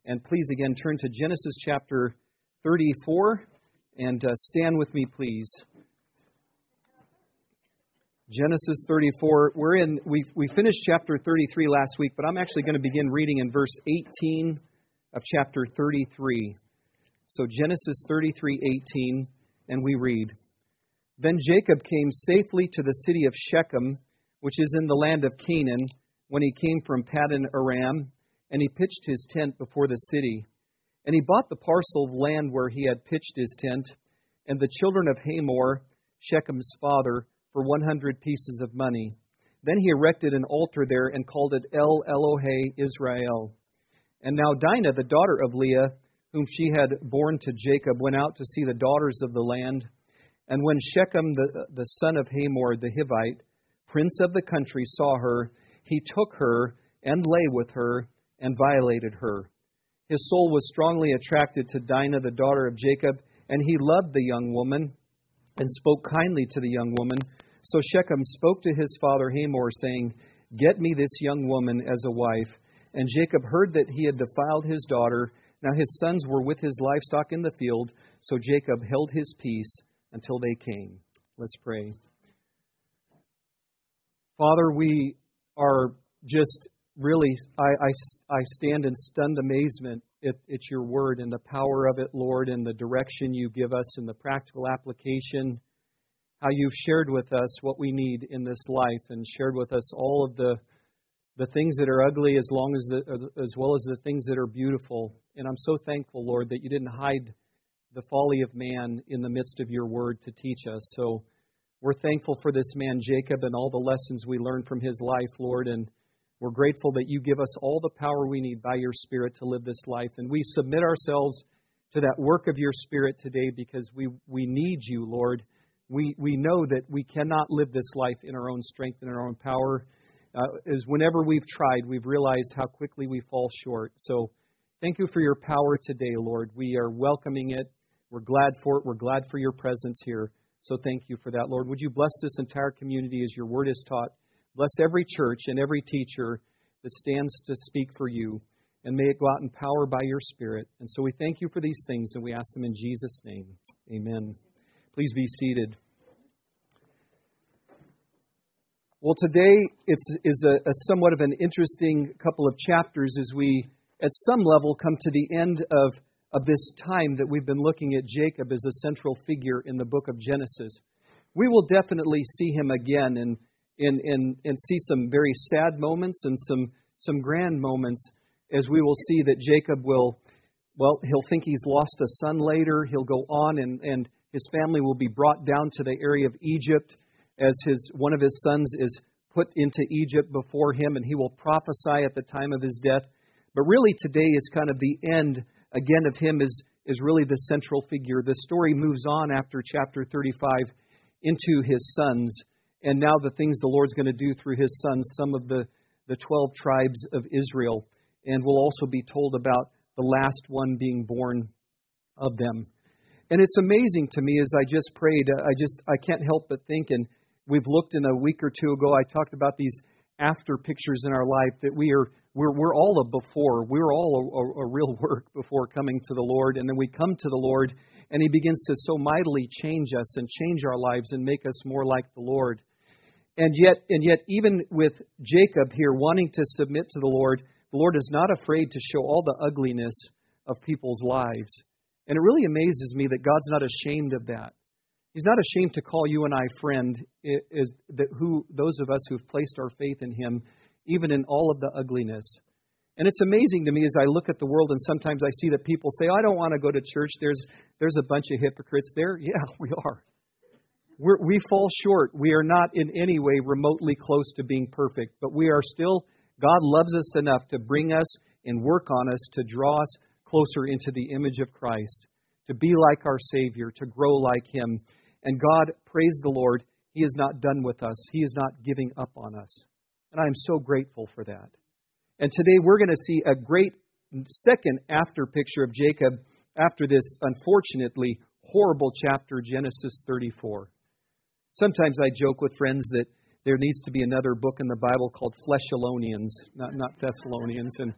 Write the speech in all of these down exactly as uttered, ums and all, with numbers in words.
And please again turn to Genesis chapter thirty-four and uh, stand with me, please. Genesis thirty-four. We're in. We we finished chapter thirty-three last week, but I'm actually going to begin reading in verse eighteen of chapter thirty-three. So Genesis thirty-three eighteen, and we read: Then Jacob came safely to the city of Shechem, which is in the land of Canaan, when he came from Paddan Aram. And he pitched his tent before the city. And he bought the parcel of land where he had pitched his tent, and the children of Hamor, Shechem's father, for one hundred pieces of money. Then he erected an altar there and called it El Elohe Israel. And now Dinah, the daughter of Leah, whom she had borne to Jacob, went out to see the daughters of the land. And when Shechem, the, the son of Hamor the Hivite, prince of the country, saw her, he took her and lay with her, and violated her. His soul was strongly attracted to Dinah, the daughter of Jacob, and he loved the young woman and spoke kindly to the young woman. So Shechem spoke to his father Hamor, saying, Get me this young woman as a wife. And Jacob heard that he had defiled his daughter. Now his sons were with his livestock in the field, so Jacob held his peace until they came. Let's pray. Father, we are just Really, I, I, I stand in stunned amazement at, at your word and the power of it, Lord, and the direction you give us and the practical application, how you've shared with us what we need in this life and shared with us all of the the things that are ugly as long as the, as well as the things that are beautiful. And I'm so thankful, Lord, that you didn't hide the folly of man in the midst of your word to teach us. So we're thankful for this man, Jacob, and all the lessons we learned from his life, Lord, and we're grateful that you give us all the power we need by your Spirit to live this life. And we submit ourselves to that work of your Spirit today because we, we need you, Lord. We we know that we cannot live this life in our own strength and our own power. Uh, as whenever we've tried, we've realized how quickly we fall short. So thank you for your power today, Lord. We are welcoming it. We're glad for it. We're glad for your presence here. So thank you for that, Lord. Would you bless this entire community as your word is taught? Bless every church and every teacher that stands to speak for you, and may it go out in power by your Spirit. And so we thank you for these things, and we ask them in Jesus' name. Amen. Please be seated. Well, today it's is a, a somewhat of an interesting couple of chapters as we, at some level, come to the end of, of this time that we've been looking at Jacob as a central figure in the book of Genesis. We will definitely see him again and And, and and see some very sad moments and some some grand moments as we will see that Jacob will, well, he'll think he's lost a son later. He'll go on and, and his family will be brought down to the area of Egypt as his one of his sons is put into Egypt before him, and he will prophesy at the time of his death. But really today is kind of the end, again, of him is, is really the central figure. The story moves on after chapter thirty-five into his sons. And now the things the Lord's going to do through his sons, some of the, the twelve tribes of Israel. And we'll also be told about the last one being born of them. And it's amazing to me as I just prayed, I just I can't help but think, and we've looked in a week or two ago, I talked about these after pictures in our life, that we are, we're, we're all a before. We're all a, a, a real work before coming to the Lord. And then we come to the Lord, and he begins to so mightily change us and change our lives and make us more like the Lord. And yet, and yet, even with Jacob here wanting to submit to the Lord, the Lord is not afraid to show all the ugliness of people's lives. And it really amazes me that God's not ashamed of that. He's not ashamed to call you and I friend, is that who those of us who've placed our faith in him, even in all of the ugliness. And it's amazing to me as I look at the world, and sometimes I see that people say, I don't want to go to church. There's there's a bunch of hypocrites there. Yeah, we are. We're, we fall short. We are not in any way remotely close to being perfect, but we are still, God loves us enough to bring us and work on us to draw us closer into the image of Christ, to be like our Savior, to grow like him. And God, praise the Lord, he is not done with us. He is not giving up on us. And I am so grateful for that. And today we're going to see a great second after picture of Jacob after this unfortunately horrible chapter, Genesis thirty-four. Sometimes I joke with friends that there needs to be another book in the Bible called Fleshalonians, not, not Thessalonians. And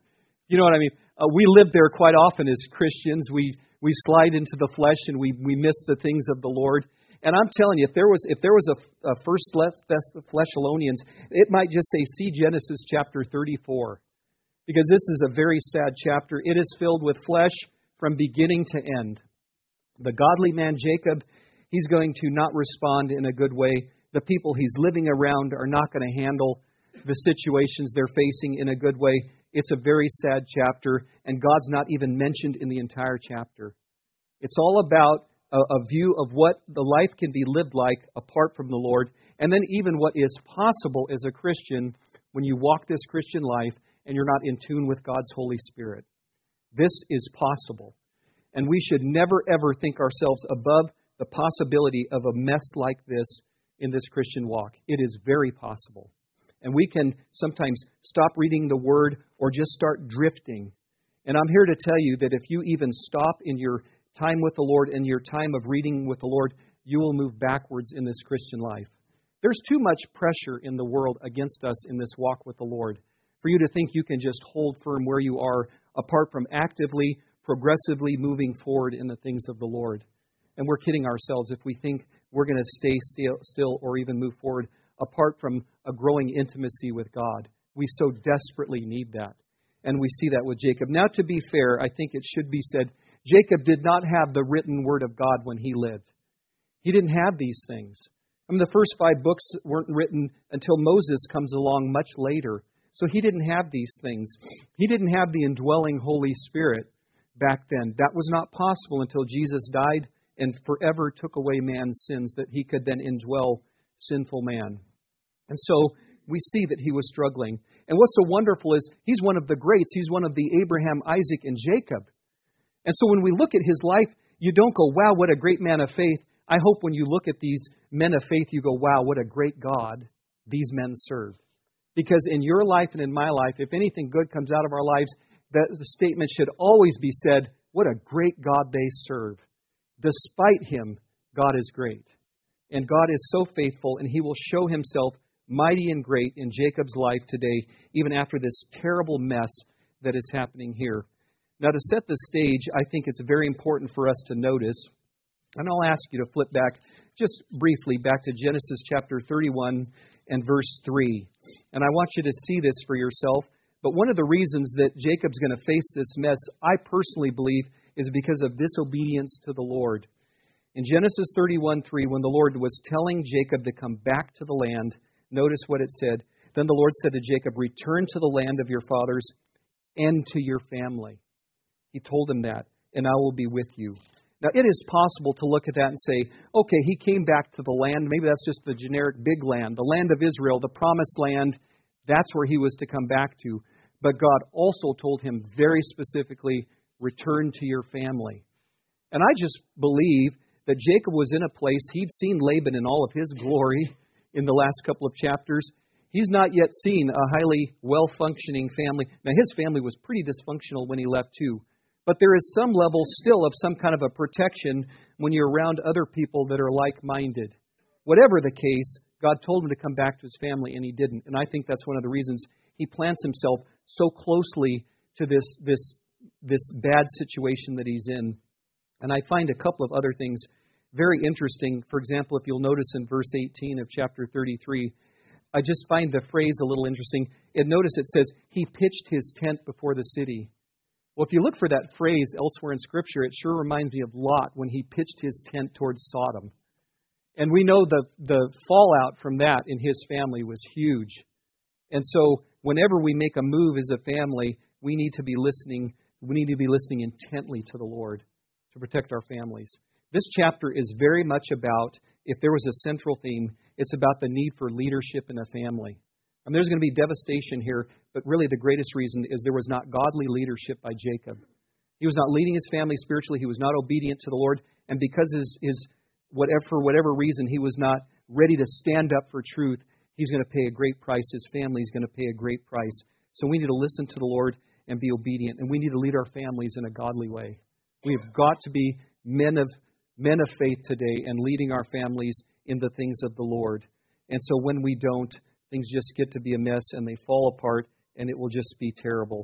You know what I mean? Uh, we live there quite often as Christians. We we slide into the flesh and we, we miss the things of the Lord. And I'm telling you, if there was if there was a, a First Thessalonians, it might just say, see Genesis chapter thirty-four. Because this is a very sad chapter. It is filled with flesh from beginning to end. The godly man Jacob, he's going to not respond in a good way. The people he's living around are not going to handle the situations they're facing in a good way. It's a very sad chapter, and God's not even mentioned in the entire chapter. It's all about a, a view of what the life can be lived like apart from the Lord, and then even what is possible as a Christian when you walk this Christian life and you're not in tune with God's Holy Spirit. This is possible, and we should never ever think ourselves above the possibility of a mess like this in this Christian walk. It is very possible. And we can sometimes stop reading the Word or just start drifting. And I'm here to tell you that if you even stop in your time with the Lord and your time of reading with the Lord, you will move backwards in this Christian life. There's too much pressure in the world against us in this walk with the Lord for you to think you can just hold firm where you are apart from actively, progressively moving forward in the things of the Lord. And we're kidding ourselves if we think we're going to stay still, still or even move forward apart from a growing intimacy with God. We so desperately need that. And we see that with Jacob. Now, to be fair, I think it should be said, Jacob did not have the written word of God when he lived. He didn't have these things. I mean, the first five books weren't written until Moses comes along much later. So he didn't have these things. He didn't have the indwelling Holy Spirit back then. That was not possible until Jesus died and forever took away man's sins, that he could then indwell sinful man. And so we see that he was struggling. And what's so wonderful is he's one of the greats. He's one of the Abraham, Isaac, and Jacob. And so when we look at his life, you don't go, wow, what a great man of faith. I hope when you look at these men of faith, you go, wow, what a great God these men served. Because in your life and in my life, if anything good comes out of our lives, that the statement should always be said, what a great God they serve. Despite him, God is great. And God is so faithful, and he will show himself mighty and great in Jacob's life today, even after this terrible mess that is happening here. Now, to set the stage, I think it's very important for us to notice, and I'll ask you to flip back just briefly back to Genesis chapter thirty-one and verse three. And I want you to see this for yourself. But one of the reasons that Jacob's going to face this mess, I personally believe, is because of disobedience to the Lord. In Genesis thirty-one three, when the Lord was telling Jacob to come back to the land, notice what it said. Then the Lord said to Jacob, return to the land of your fathers and to your family. He told him that, and I will be with you. Now, it is possible to look at that and say, okay, he came back to the land. Maybe that's just the generic big land, the land of Israel, the promised land. That's where he was to come back to. But God also told him very specifically, return to your family. And I just believe that Jacob was in a place, he'd seen Laban in all of his glory in the last couple of chapters. He's not yet seen a highly well-functioning family. Now, his family was pretty dysfunctional when he left too. But there is some level still of some kind of a protection when you're around other people that are like-minded. Whatever the case, God told him to come back to his family, and he didn't. And I think that's one of the reasons he plants himself so closely to this, this, this bad situation that he's in. And I find a couple of other things very interesting. For example, if you'll notice in verse eighteen of chapter thirty-three, I just find the phrase a little interesting. And notice it says, he pitched his tent before the city. Well, if you look for that phrase elsewhere in Scripture, it sure reminds me of Lot when he pitched his tent towards Sodom. And we know the, the fallout from that in his family was huge. And so whenever we make a move as a family, we need to be listening. We need to be listening intently to the Lord to protect our families. This chapter is very much about, if there was a central theme, it's about the need for leadership in a family. And there's going to be devastation here, but really the greatest reason is there was not godly leadership by Jacob. He was not leading his family spiritually. He was not obedient to the Lord. And because his, his whatever, for whatever reason he was not ready to stand up for truth, he's going to pay a great price. His family is going to pay a great price. So we need to listen to the Lord and be obedient. And we need to lead our families in a godly way. We have got to be men of men of faith today and leading our families in the things of the Lord. And so when we don't, things just get to be a mess and they fall apart and it will just be terrible.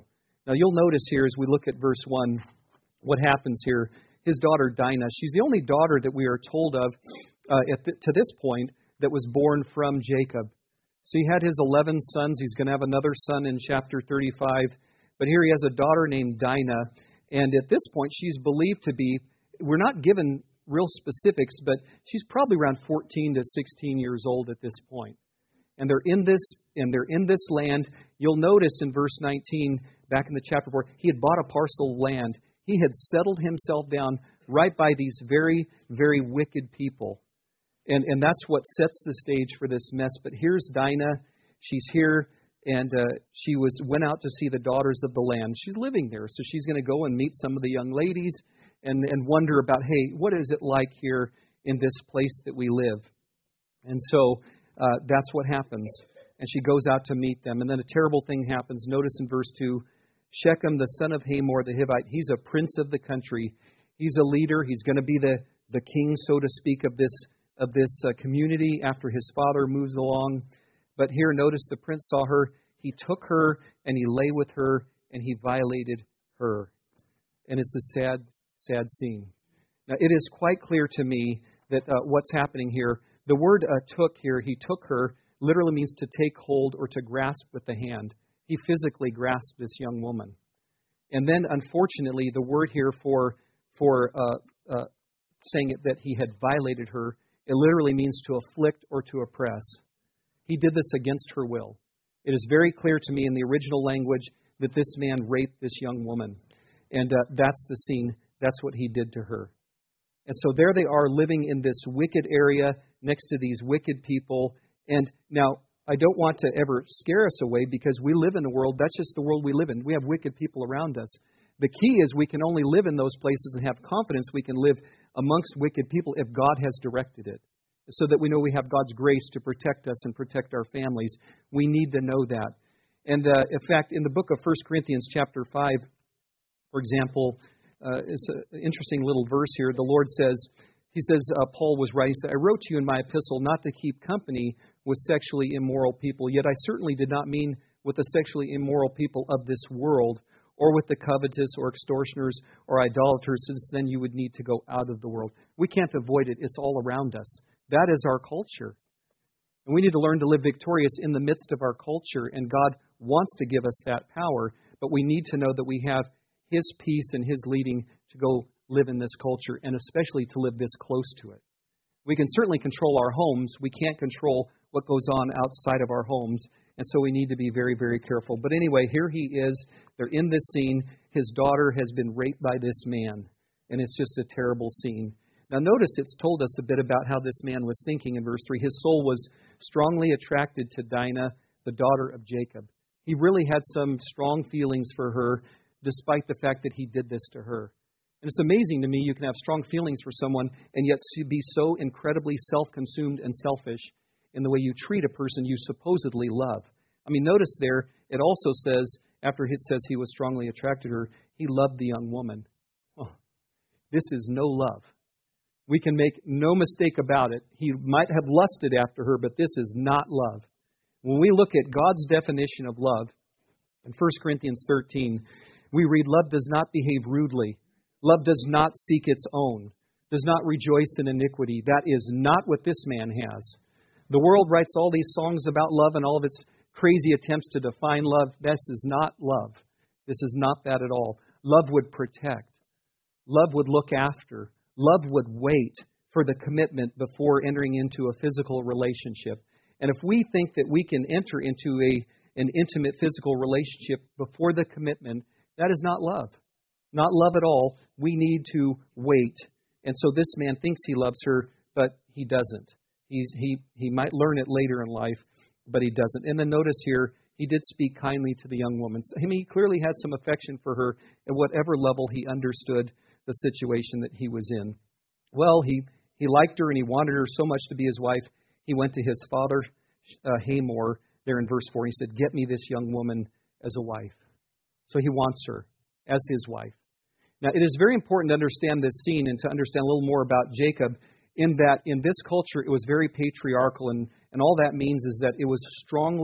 Now you'll notice here as we look at verse one, what happens here. His daughter Dinah, she's the only daughter that we are told of uh, at the, to this point that was born from Jacob. So he had his eleven sons. He's going to have another son in chapter thirty-five. But here he has a daughter named Dinah. And at this point, she's believed to be, we're not given real specifics, but she's probably around fourteen to sixteen years old at this point. And they're in this, and they're in this land. You'll notice in verse nineteen, back in the chapter four, he had bought a parcel of land. He had settled himself down right by these very, very wicked people. And and that's what sets the stage for this mess. But here's Dinah. She's here, and uh, she was went out to see the daughters of the land. She's living there, so she's going to go and meet some of the young ladies and, and wonder about, hey, what is it like here in this place that we live? And so uh, that's what happens. And she goes out to meet them. And then a terrible thing happens. Notice in verse two, Shechem, the son of Hamor, the Hivite, he's a prince of the country. He's a leader. He's going to be the, the king, so to speak, of this of this uh, community after his father moves along. But here, notice the prince saw her. He took her and he lay with her and he violated her. And it's a sad, sad scene. Now, it is quite clear to me that uh, what's happening here, the word uh, took here, he took her, literally means to take hold or to grasp with the hand. He physically grasped this young woman. And then, unfortunately, the word here for, for uh, uh, saying it, that he had violated her, it literally means to afflict or to oppress. He did this against her will. It is very clear to me in the original language that this man raped this young woman. And uh, that's the scene. That's what he did to her. And so there they are living in this wicked area next to these wicked people. And now, I don't want to ever scare us away because we live in a world, that's just the world we live in. We have wicked people around us. The key is we can only live in those places and have confidence we can live amongst wicked people if God has directed it, so that we know we have God's grace to protect us and protect our families. We need to know that. And uh, in fact, in the book of First Corinthians chapter five, for example, uh, it's an interesting little verse here. The Lord says, he says, uh, Paul was writing, he said, I wrote to you in my epistle not to keep company with sexually immoral people, yet I certainly did not mean with the sexually immoral people of this world, or with the covetous, or extortioners, or idolaters, since then you would need to go out of the world. We can't avoid it. It's all around us. That is our culture. And we need to learn to live victorious in the midst of our culture, and God wants to give us that power, but we need to know that we have His peace and His leading to go live in this culture, and especially to live this close to it. We can certainly control our homes. We can't control what goes on outside of our homes. And so we need to be very, very careful. But anyway, here he is. They're in this scene. His daughter has been raped by this man. And it's just a terrible scene. Now notice it's told us a bit about how this man was thinking in verse three. His soul was strongly attracted to Dinah, the daughter of Jacob. He really had some strong feelings for her, despite the fact that he did this to her. And it's amazing to me you can have strong feelings for someone and yet be so incredibly self-consumed and selfish in the way you treat a person you supposedly love. I mean, notice there, it also says, after it says he was strongly attracted to her, he loved the young woman. Oh, this is no love. We can make no mistake about it. He might have lusted after her, but this is not love. When we look at God's definition of love, in First Corinthians thirteen, we read, love does not behave rudely. Love does not seek its own, does not rejoice in iniquity. That is not what this man has. The world writes all these songs about love and all of its crazy attempts to define love. This is not love. This is not that at all. Love would protect. Love would look after. Love would wait for the commitment before entering into a physical relationship. And if we think that we can enter into a an intimate physical relationship before the commitment, that is not love. Not love at all. We need to wait. And so this man thinks he loves her, but he doesn't. He's, he, he might learn it later in life, but he doesn't. And then notice here, he did speak kindly to the young woman. I mean, he clearly had some affection for her at whatever level he understood the situation that he was in. Well, he, he liked her and he wanted her so much to be his wife. He went to his father, uh, Hamor, there in verse four. He said, get me this young woman as a wife. So he wants her as his wife. Now, it is very important to understand this scene and to understand a little more about Jacob, in that in this culture it was very patriarchal, and, and all that means is that it was strongly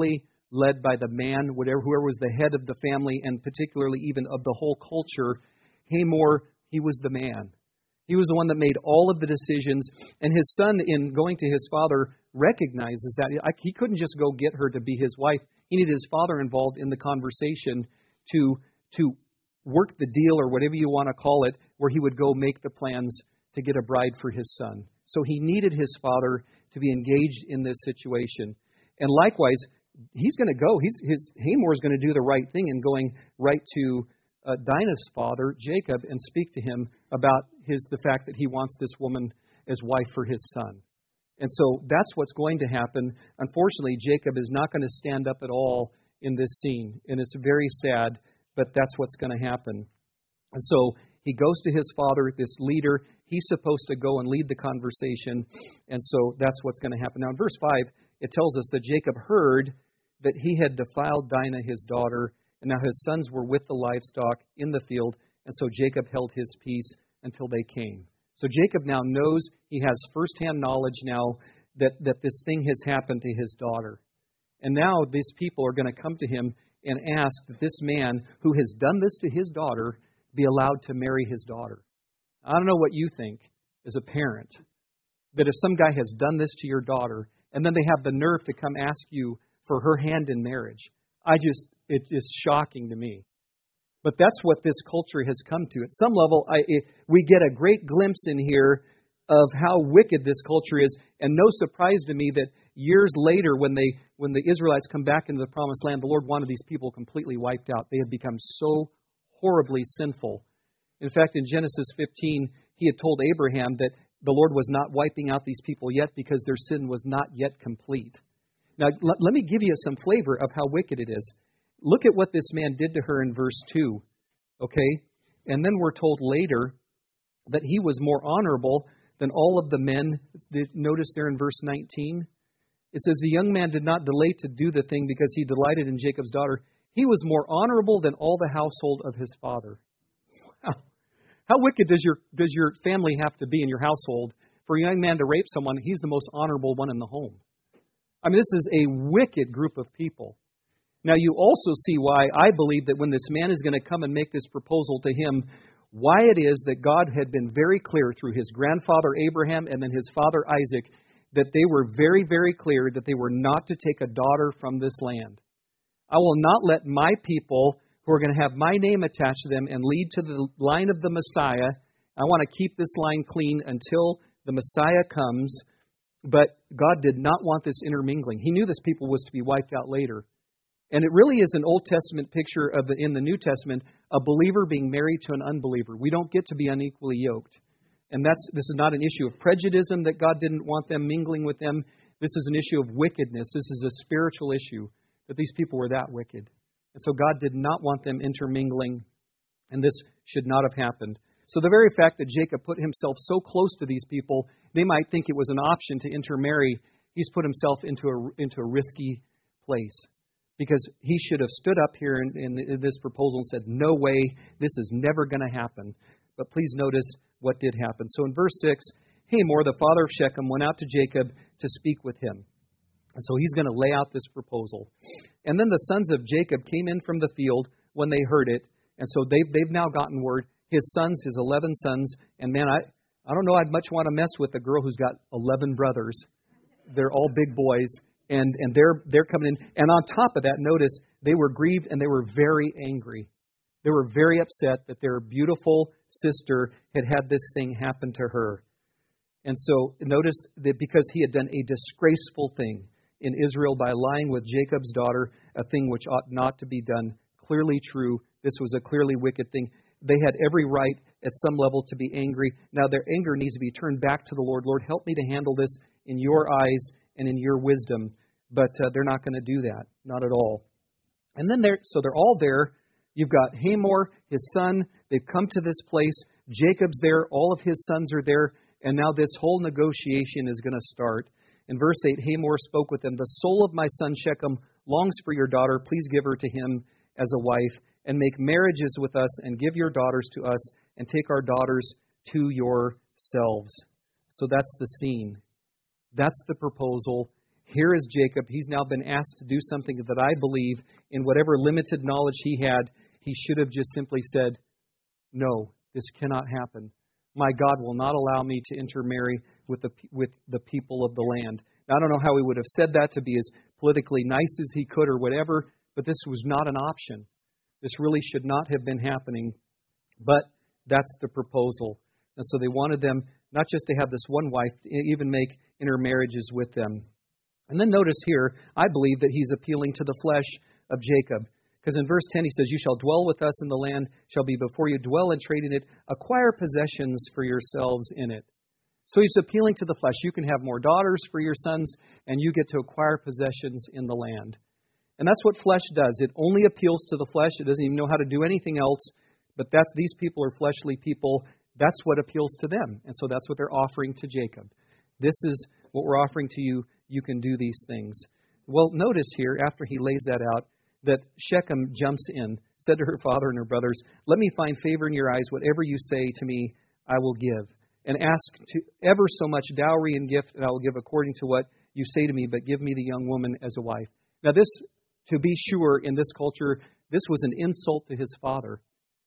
led by the man, whatever, whoever was the head of the family, and particularly even of the whole culture. Hamor, he was the man. He was the one that made all of the decisions. And his son, in going to his father, recognizes that he couldn't just go get her to be his wife. He needed his father involved in the conversation to, to work the deal, or whatever you want to call it, where he would go make the plans to get a bride for his son. So he needed his father to be engaged in this situation. And likewise, he's going to go. He's, his Hamor is going to do the right thing in going right to uh, Dinah's father, Jacob, and speak to him about his the fact that he wants this woman as wife for his son. And so that's what's going to happen. Unfortunately, Jacob is not going to stand up at all in this scene. And it's very sad, but that's what's going to happen. And so he goes to his father, this leader. He's supposed to go and lead the conversation. And so that's what's going to happen. Now in verse five, it tells us that Jacob heard that he had defiled Dinah, his daughter, and now his sons were with the livestock in the field. And so Jacob held his peace until they came. So Jacob now knows, he has firsthand knowledge now that, that this thing has happened to his daughter. And now these people are going to come to him and ask that this man who has done this to his daughter be allowed to marry his daughter. I don't know what you think as a parent, that if some guy has done this to your daughter, and then they have the nerve to come ask you for her hand in marriage. I just, it is shocking to me. But that's what this culture has come to. At some level, I, it, we get a great glimpse in here of how wicked this culture is. And no surprise to me that years later, when they when the Israelites come back into the Promised Land, the Lord wanted these people completely wiped out. They had become so horribly sinful. In fact, in Genesis fifteen, He had told Abraham that the Lord was not wiping out these people yet because their sin was not yet complete. Now, l- let me give you some flavor of how wicked it is. Look at what this man did to her in verse two, okay? And then we're told later that he was more honorable than all of the men. Notice there in verse nineteen, it says, the young man did not delay to do the thing because he delighted in Jacob's daughter. He was more honorable than all the household of his father. Wow. How wicked does your does your family have to be in your household for a young man to rape someone? He's the most honorable one in the home. I mean, this is a wicked group of people. Now, you also see why I believe that when this man is going to come and make this proposal to him, why it is that God had been very clear through his grandfather Abraham and then his father Isaac, that they were very, very clear that they were not to take a daughter from this land. I will not let my people who are going to have my name attached to them and lead to the line of the Messiah. I want to keep this line clean until the Messiah comes. But God did not want this intermingling. He knew this people was to be wiped out later. And it really is an Old Testament picture of the, in the New Testament, a believer being married to an unbeliever. We don't get to be unequally yoked. And that's this is not an issue of prejudice that God didn't want them mingling with them. This is an issue of wickedness. This is a spiritual issue, that these people were that wicked. And so God did not want them intermingling, and this should not have happened. So the very fact that Jacob put himself so close to these people, they might think it was an option to intermarry. He's put himself into a, into a risky place. Because he should have stood up here in, in, in this proposal and said, no way, this is never going to happen. But please notice what did happen. So in verse six, Hamor, the father of Shechem, went out to Jacob to speak with him. And so he's going to lay out this proposal. And then the sons of Jacob came in from the field when they heard it. And so they've, they've now gotten word. His sons, his eleven sons. And man, I, I don't know I'd much want to mess with a girl who's got eleven brothers. They're all big boys. And and they're they're coming in. And on top of that, notice, they were grieved and they were very angry. They were very upset that their beautiful sister had had this thing happen to her. And so notice that because he had done a disgraceful thing in Israel by lying with Jacob's daughter, a thing which ought not to be done, clearly true. This was a clearly wicked thing. They had every right at some level to be angry. Now their anger needs to be turned back to the Lord. Lord, help me to handle this in your eyes and in your wisdom. But uh, they're not going to do that. Not at all. And then they're, so they're all there. You've got Hamor, his son. They've come to this place. Jacob's there. All of his sons are there. And now this whole negotiation is going to start. In verse eight, Hamor spoke with them. The soul of my son Shechem longs for your daughter. Please give her to him as a wife and make marriages with us and give your daughters to us and take our daughters to yourselves. So that's the scene. That's the proposal. Here is Jacob. He's now been asked to do something that I believe, in whatever limited knowledge he had, he should have just simply said, no, this cannot happen. My God will not allow me to intermarry with the with the people of the land. Now, I don't know how he would have said that to be as politically nice as he could or whatever, but this was not an option. This really should not have been happening, but that's the proposal. And so they wanted them not just to have this one wife, even make intermarriages with them. And then notice here, I believe that he's appealing to the flesh of Jacob. Because in verse ten he says, you shall dwell with us in the land, shall be before you, dwell and trade in it, acquire possessions for yourselves in it. So he's appealing to the flesh. You can have more daughters for your sons, and you get to acquire possessions in the land. And that's what flesh does. It only appeals to the flesh. It doesn't even know how to do anything else. But that's these people are fleshly people. That's what appeals to them. And so that's what they're offering to Jacob. This is what we're offering to you. You can do these things. Well, notice here, after he lays that out, that Shechem jumps in, said to her father and her brothers, let me find favor in your eyes. Whatever you say to me, I will give. And ask to ever so much dowry and gift, and I will give according to what you say to me, but give me the young woman as a wife. Now this, to be sure, in this culture, this was an insult to his father.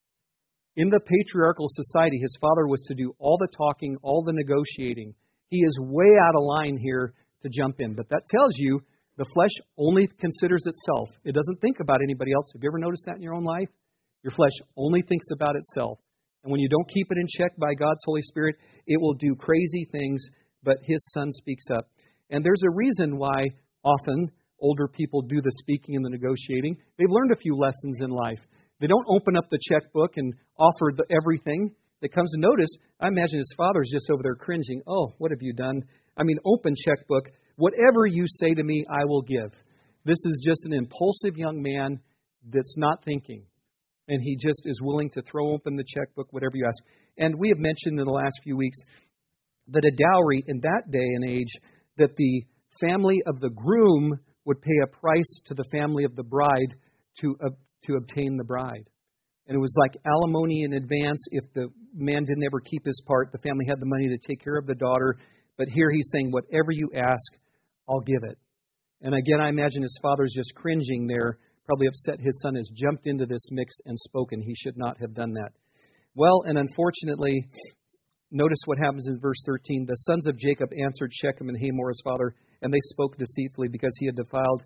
In the patriarchal society, his father was to do all the talking, all the negotiating. He is way out of line here to jump in. But that tells you the flesh only considers itself. It doesn't think about anybody else. Have you ever noticed that in your own life? Your flesh only thinks about itself. And when you don't keep it in check by God's Holy Spirit, it will do crazy things, but His Son speaks up. And there's a reason why often older people do the speaking and the negotiating. They've learned a few lessons in life. They don't open up the checkbook and offer the everything that comes to notice. I imagine his father's just over there cringing. Oh, what have you done? I mean, open checkbook. Whatever you say to me, I will give. This is just an impulsive young man that's not thinking. And he just is willing to throw open the checkbook, whatever you ask. And we have mentioned in the last few weeks that a dowry in that day and age, that the family of the groom would pay a price to the family of the bride to uh, to obtain the bride. And it was like alimony in advance. If the man didn't ever keep his part, the family had the money to take care of the daughter. But here he's saying, whatever you ask, I'll give it. And again, I imagine his father's just cringing there, probably upset his son has jumped into this mix and spoken. He should not have done that. Well, and unfortunately, notice what happens in verse thirteen. The sons of Jacob answered Shechem and Hamor his father, and they spoke deceitfully because he had defiled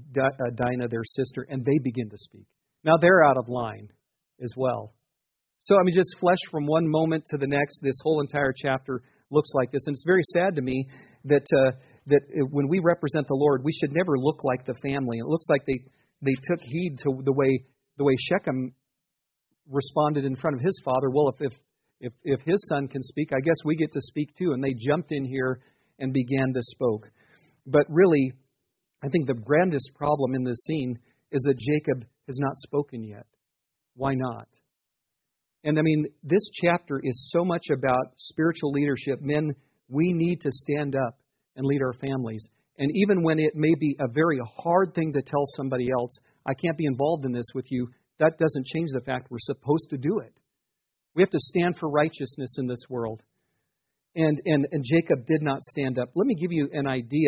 Dinah, their sister, and they begin to speak. Now they're out of line as well. So, I mean, just flesh from one moment to the next. This whole entire chapter looks like this. And it's very sad to me that uh, that when we represent the Lord, we should never look like the family. It looks like they, they took heed to the way the way Shechem responded in front of his father. Well, if, if if if his son can speak, I guess we get to speak too. And they jumped in here and began to spoke. But really, I think the grandest problem in this scene is that Jacob has not spoken yet. Why not? And I mean, this chapter is so much about spiritual leadership. Men, we need to stand up and lead our families. And even when it may be a very hard thing to tell somebody else, I can't be involved in this with you, that doesn't change the fact we're supposed to do it. We have to stand for righteousness in this world. And, and, and Jacob did not stand up. Let me give you an idea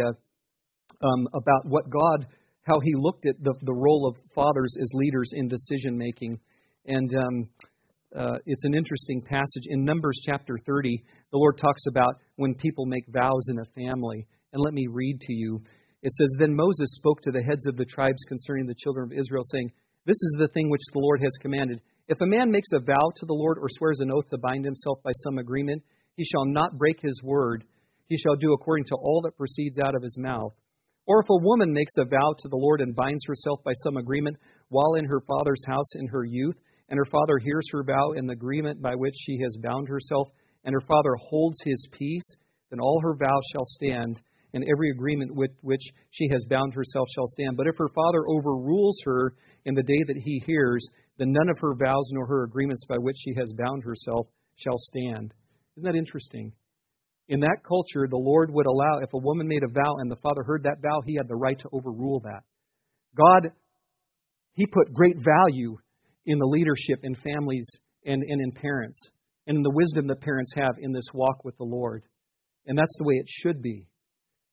um, about what God, how He looked at the, the role of fathers as leaders in decision making. And um, uh, it's an interesting passage. In Numbers chapter thirty, the Lord talks about when people make vows in a family. And let me read to you. It says, Then Moses spoke to the heads of the tribes concerning the children of Israel, saying, This is the thing which the Lord has commanded. If a man makes a vow to the Lord or swears an oath to bind himself by some agreement, he shall not break his word. He shall do according to all that proceeds out of his mouth. Or if a woman makes a vow to the Lord and binds herself by some agreement while in her father's house in her youth, and her father hears her vow and the agreement by which she has bound herself, and her father holds his peace, then all her vows shall stand, and every agreement with which she has bound herself shall stand. But if her father overrules her in the day that he hears, then none of her vows nor her agreements by which she has bound herself shall stand. Isn't that interesting? In that culture, the Lord would allow, if a woman made a vow and the father heard that vow, he had the right to overrule that. God, He put great value in the leadership in families and, and in parents, and in the wisdom that parents have in this walk with the Lord. And that's the way it should be.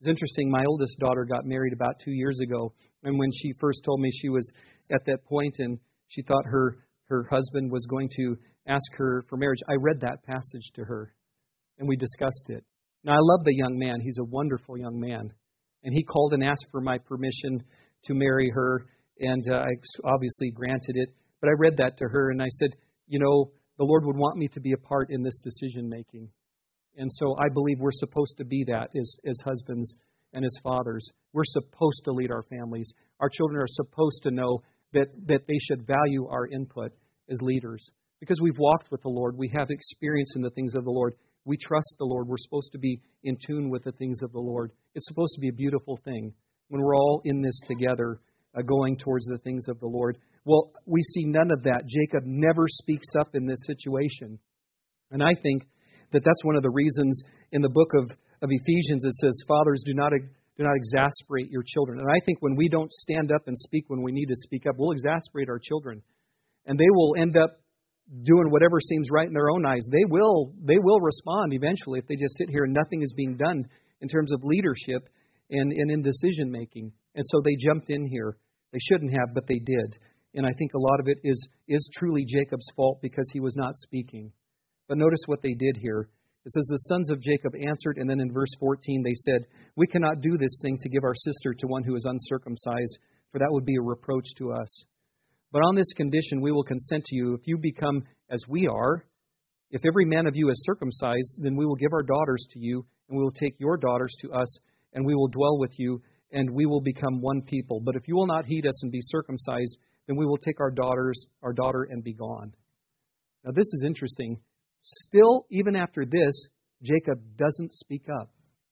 It's interesting, my oldest daughter got married about two years ago, and when she first told me she was at that point and she thought her, her husband was going to ask her for marriage, I read that passage to her, and we discussed it. Now, I love the young man. He's a wonderful young man. And he called and asked for my permission to marry her, and uh, I obviously granted it. But I read that to her, and I said, you know, the Lord would want me to be a part in this decision-making. And so I believe we're supposed to be that as, as husbands and as fathers. We're supposed to lead our families. Our children are supposed to know that, that they should value our input as leaders. Because we've walked with the Lord. We have experience in the things of the Lord. We trust the Lord. We're supposed to be in tune with the things of the Lord. It's supposed to be a beautiful thing when we're all in this together, uh, going towards the things of the Lord. Well, we see none of that. Jacob never speaks up in this situation. And I think that that's one of the reasons in the book of, of Ephesians it says, fathers, do not, do not exasperate your children. And I think when we don't stand up and speak when we need to speak up, we'll exasperate our children. And they will end up doing whatever seems right in their own eyes. They will they will respond eventually if they just sit here and nothing is being done in terms of leadership and, and in decision making. And so they jumped in here. They shouldn't have, but they did. And I think a lot of it is is truly Jacob's fault because he was not speaking. But notice what they did here. It says, the sons of Jacob answered, and then in verse fourteen they said, we cannot do this thing to give our sister to one who is uncircumcised, for that would be a reproach to us. But on this condition we will consent to you, if you become as we are, if every man of you is circumcised, then we will give our daughters to you, and we will take your daughters to us, and we will dwell with you, and we will become one people. But if you will not heed us and be circumcised, then we will take our daughters, our daughter, and be gone. Now this is interesting. Still, even after this, Jacob doesn't speak up.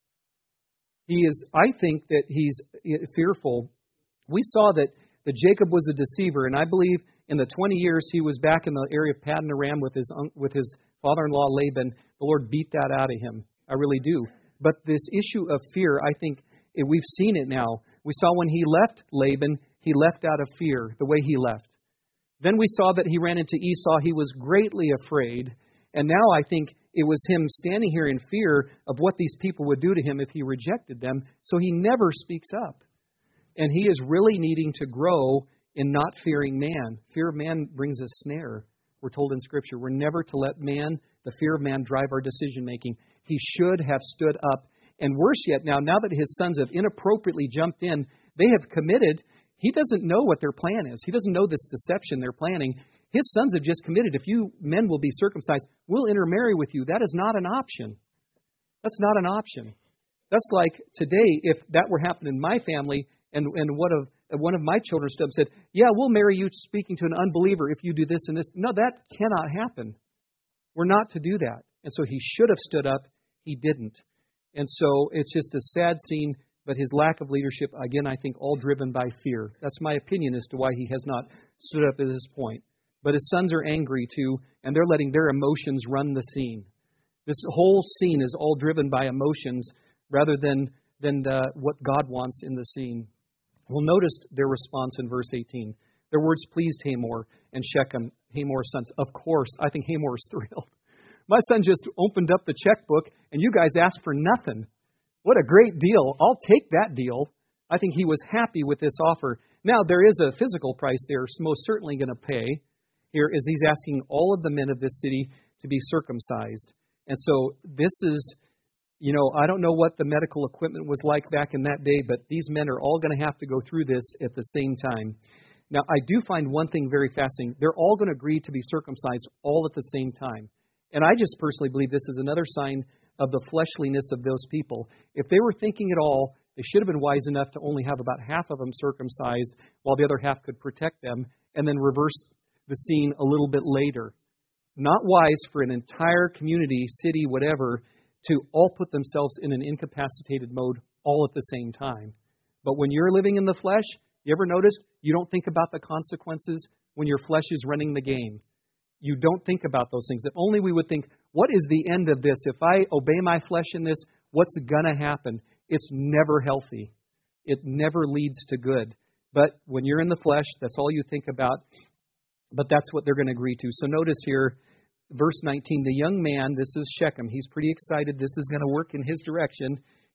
He is, I think that he's fearful. We saw that that Jacob was a deceiver, and I believe in the twenty years he was back in the area of Paddan Aram with his with his father-in-law Laban, the Lord beat that out of him. I really do. But this issue of fear, I think we've seen it now. We saw when he left Laban, he left out of fear, the way he left. Then we saw that he ran into Esau. He was greatly afraid. And now I think it was him standing here in fear of what these people would do to him if he rejected them. So he never speaks up. And he is really needing to grow in not fearing man. Fear of man brings a snare. We're told in Scripture, we're never to let man, the fear of man, drive our decision making. He should have stood up. And worse yet, now, now that his sons have inappropriately jumped in, they have committed. He doesn't know what their plan is. He doesn't know this deception they're planning. His sons have just committed. If you men will be circumcised, we'll intermarry with you. That is not an option. That's not an option. That's like today, if that were happening in my family, and, and one of one of my children stood up and said, yeah, we'll marry you speaking to an unbeliever if you do this and this. No, that cannot happen. We're not to do that. And so he should have stood up. He didn't. And so it's just a sad scene, but his lack of leadership, again, I think all driven by fear. That's my opinion as to why he has not stood up at this point. But his sons are angry too, and they're letting their emotions run the scene. This whole scene is all driven by emotions rather than, than uh, what God wants in the scene. Well, notice their response in verse eighteen. Their words pleased Hamor and Shechem, Hamor's sons. Of course, I think Hamor is thrilled. My son just opened up the checkbook, and you guys asked for nothing. What a great deal. I'll take that deal. I think he was happy with this offer. Now, there is a physical price they're most certainly going to pay. Here is he's asking all of the men of this city to be circumcised. And so this is, you know, I don't know what the medical equipment was like back in that day, but these men are all going to have to go through this at the same time. Now, I do find one thing very fascinating. They're all going to agree to be circumcised all at the same time. And I just personally believe this is another sign of the fleshliness of those people. If they were thinking at all, they should have been wise enough to only have about half of them circumcised while the other half could protect them, and then reverse the scene a little bit later. Not wise for an entire community, city, whatever, to all put themselves in an incapacitated mode all at the same time. But when you're living in the flesh, you ever notice you don't think about the consequences when your flesh is running the game? You don't think about those things. If only we would think, what is the end of this? If I obey my flesh in this, what's going to happen? It's never healthy. It never leads to good. But when you're in the flesh, that's all you think about. But that's what they're going to agree to. So notice here, verse nineteen, the young man, this is Shechem. He's pretty excited. This is going to work in his direction.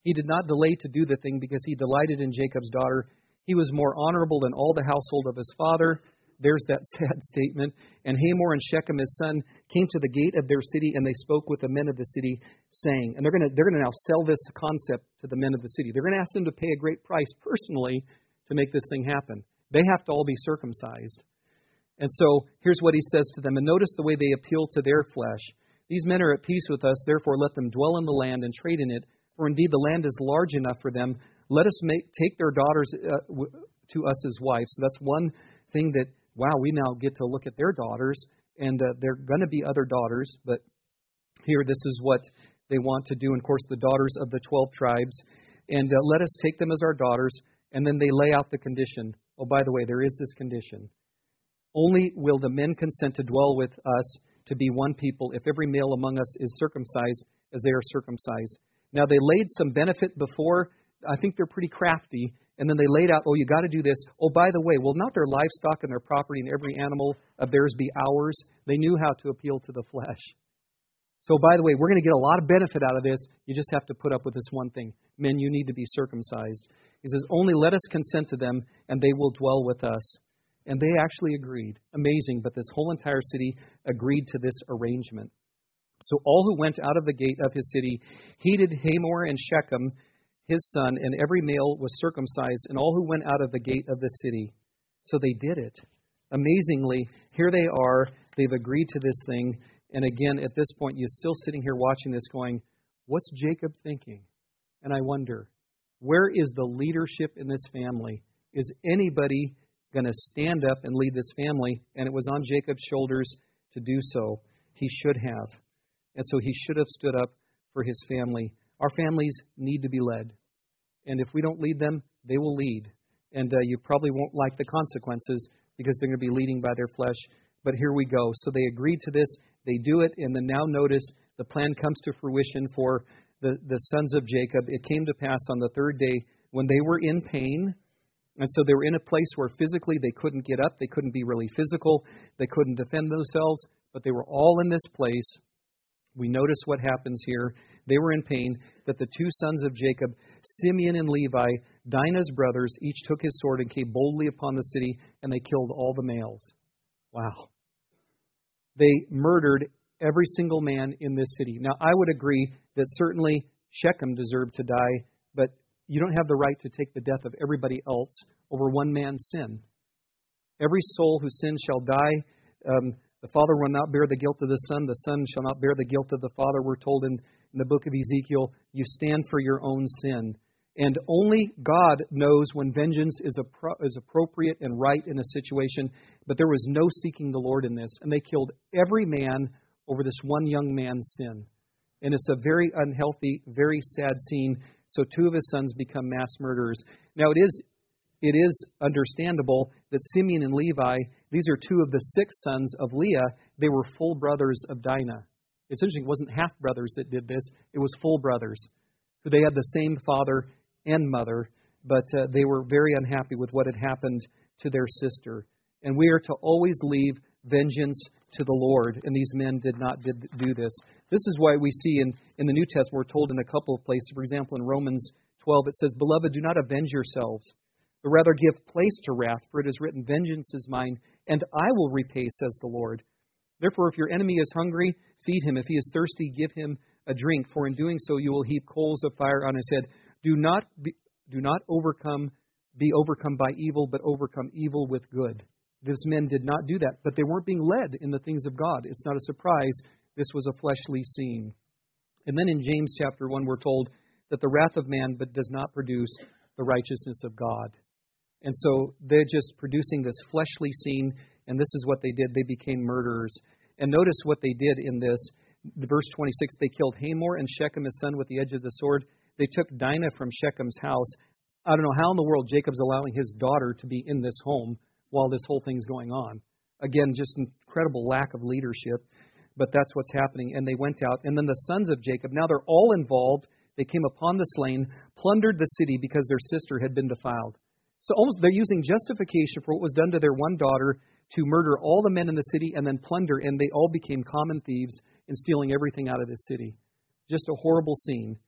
He did not delay to do the thing because he delighted in Jacob's daughter. He was more honorable than all the household of his father. There's that sad statement. And Hamor and Shechem, his son, came to the gate of their city, and they spoke with the men of the city, saying, and they're going to they're going to now sell this concept to the men of the city. They're going to ask them to pay a great price personally to make this thing happen. They have to all be circumcised. And so here's what he says to them. And notice the way they appeal to their flesh. These men are at peace with us, therefore let them dwell in the land and trade in it. For indeed the land is large enough for them. Let us make, take their daughters uh, w- to us as wives. So that's one thing that, wow, we now get to look at their daughters. And uh, there are going to be other daughters. But here this is what they want to do. And of course the daughters of the twelve tribes. And uh, let us take them as our daughters. And then they lay out the condition. Oh, by the way, there is this condition. Only will the men consent to dwell with us to be one people if every male among us is circumcised as they are circumcised. Now, they laid some benefit before. I think they're pretty crafty. And then they laid out, oh, you got to do this. Oh, by the way, will not their livestock and their property and every animal of theirs be ours? They knew how to appeal to the flesh. So, by the way, we're going to get a lot of benefit out of this. You just have to put up with this one thing. Men, you need to be circumcised. He says, only let us consent to them, and they will dwell with us. And they actually agreed. Amazing, but this whole entire city agreed to this arrangement. So all who went out of the gate of his city heeded Hamor and Shechem, his son, and every male was circumcised, and all who went out of the gate of the city. So they did it. Amazingly, here they are. They've agreed to this thing. And again, at this point, you're still sitting here watching this going, what's Jacob thinking? And I wonder, where is the leadership in this family? Is anybody going to stand up and lead this family? And it was on Jacob's shoulders to do so. He should have. And so he should have stood up for his family. Our families need to be led. And if we don't lead them, they will lead. And uh, you probably won't like the consequences because they're going to be leading by their flesh. But here we go. So they agreed to this. They do it. And then now notice the plan comes to fruition for the, the sons of Jacob. It came to pass on the third day when they were in pain. And so they were in a place where physically they couldn't get up. They couldn't be really physical. They couldn't defend themselves. But they were all in this place. We notice what happens here. They were in pain, that the two sons of Jacob, Simeon and Levi, Dinah's brothers, each took his sword and came boldly upon the city, and they killed all the males. Wow. They murdered every single man in this city. Now, I would agree that certainly Shechem deserved to die, but you don't have the right to take the death of everybody else over one man's sin. Every soul who sins shall die. Um, the Father will not bear the guilt of the Son. The Son shall not bear the guilt of the Father. We're told in, in the book of Ezekiel, you stand for your own sin. And only God knows when vengeance is, appro- is appropriate and right in a situation. But there was no seeking the Lord in this. And they killed every man over this one young man's sin. And it's a very unhealthy, very sad scene. So two of his sons become mass murderers. Now it is it is understandable that Simeon and Levi, these are two of the six sons of Leah. They were full brothers of Dinah. It's interesting, it wasn't half brothers that did this. It was full brothers. Who they had the same father and mother, but uh, they were very unhappy with what had happened to their sister. And we are to always leave vengeance to the Lord, and these men did not did do this. This is why we see in, in the New Testament, we're told in a couple of places, for example, in Romans twelve, it says, Beloved, do not avenge yourselves, but rather give place to wrath, for it is written, Vengeance is mine, and I will repay, says the Lord. Therefore, if your enemy is hungry, feed him. If he is thirsty, give him a drink, for in doing so you will heap coals of fire on his head. Do not be, do not overcome, be overcome by evil, but overcome evil with good. These men did not do that, but they weren't being led in the things of God. It's not a surprise. This was a fleshly scene. And then in James chapter one, we're told that the wrath of man but does not produce the righteousness of God. And so they're just producing this fleshly scene, and this is what they did. They became murderers. And notice what they did in this. Verse twenty-six, they killed Hamor and Shechem, his son, with the edge of the sword. They took Dinah from Shechem's house. I don't know how in the world Jacob's allowing his daughter to be in this home while this whole thing's going on. Again, just incredible lack of leadership, but that's what's happening. And they went out. And then the sons of Jacob, now they're all involved. They came upon the slain, plundered the city because their sister had been defiled. So almost they're using justification for what was done to their one daughter to murder all the men in the city and then plunder, and they all became common thieves in stealing everything out of the city. Just a horrible scene.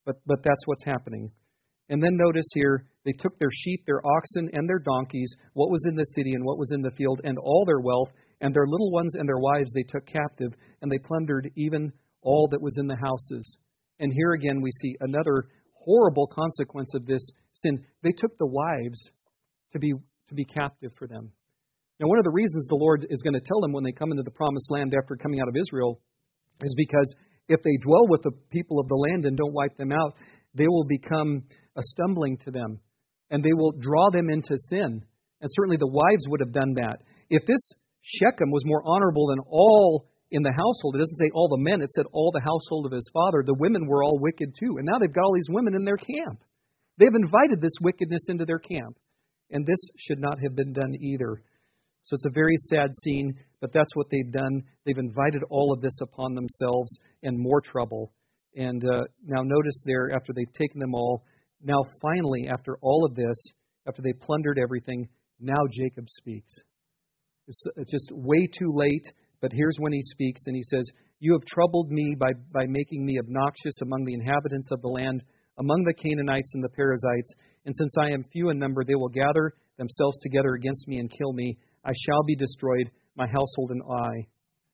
But, but that's what's happening. And then notice here, they took their sheep, their oxen, and their donkeys, what was in the city and what was in the field, and all their wealth, and their little ones and their wives they took captive, and they plundered even all that was in the houses. And here again we see another horrible consequence of this sin. They took the wives to be to be captive for them. Now, one of the reasons the Lord is going to tell them when they come into the promised land after coming out of Israel is because if they dwell with the people of the land and don't wipe them out, they will become a stumbling to them, and they will draw them into sin. And certainly the wives would have done that. If this Shechem was more honorable than all in the household, it doesn't say all the men, it said all the household of his father, the women were all wicked too. And now they've got all these women in their camp. They've invited this wickedness into their camp. And this should not have been done either. So it's a very sad scene, but that's what they've done. They've invited all of this upon themselves and more trouble. And uh, now notice there, after they've taken them all, now finally, after all of this, after they plundered everything, now Jacob speaks. It's, it's just way too late, but here's when he speaks, and he says, "You have troubled me by, by making me obnoxious among the inhabitants of the land, among the Canaanites and the Perizzites. And since I am few in number, they will gather themselves together against me and kill me. I shall be destroyed, my household and I."